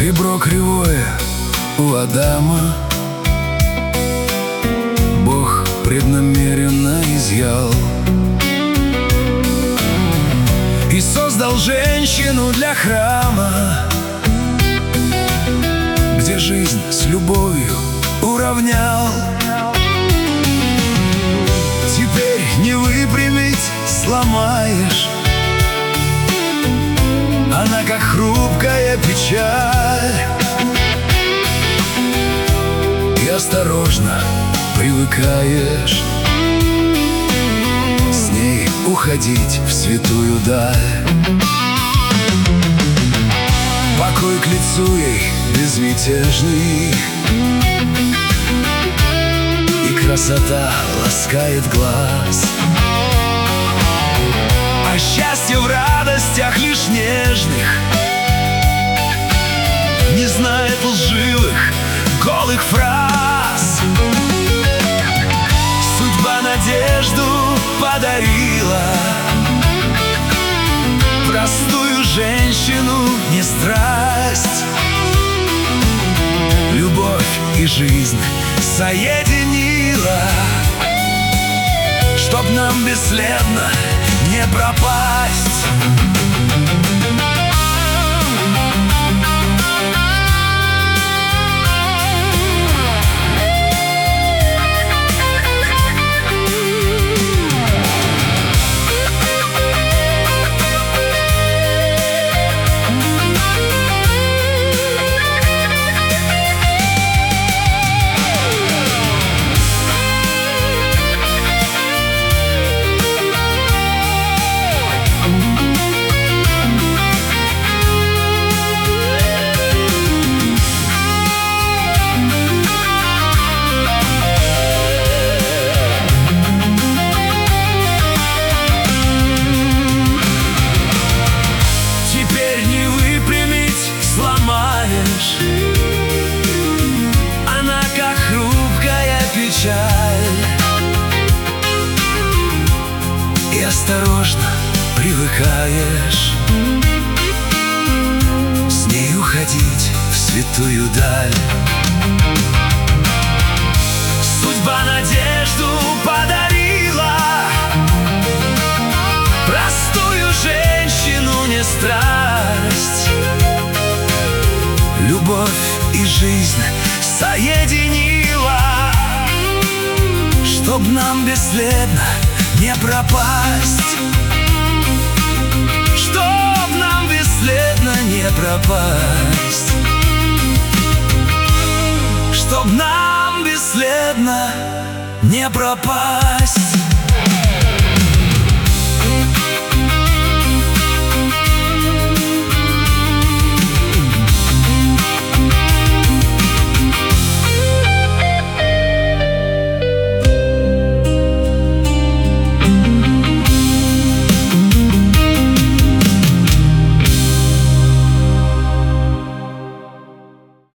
Ребро кривое у Адама Бог преднамеренно изъял и создал женщину для храма, где жизнь с любовью уравнял. Теперь не выпрямить сломаешь, она как хрупкая печаль, и осторожно привыкаешь с ней уходить в святую даль. Покой к лицу ей безмятежный, и красота ласкает глаз. А счастье в радостях лишь нежных, не знает лживых, голых фраз. Судьба надежду подарила, простую женщину не страсть. Любовь и жизнь соединила, чтоб нам бесследно не пропасть. Она как хрупкая печаль, и осторожно привыкаешь с ней уходить в святую даль. Судьба надежду подарила, простую женщину не страсть. Любовь и жизнь соединила, чтоб нам бесследно не пропасть. Чтоб нам бесследно не пропасть. Чтоб нам бесследно не пропасть.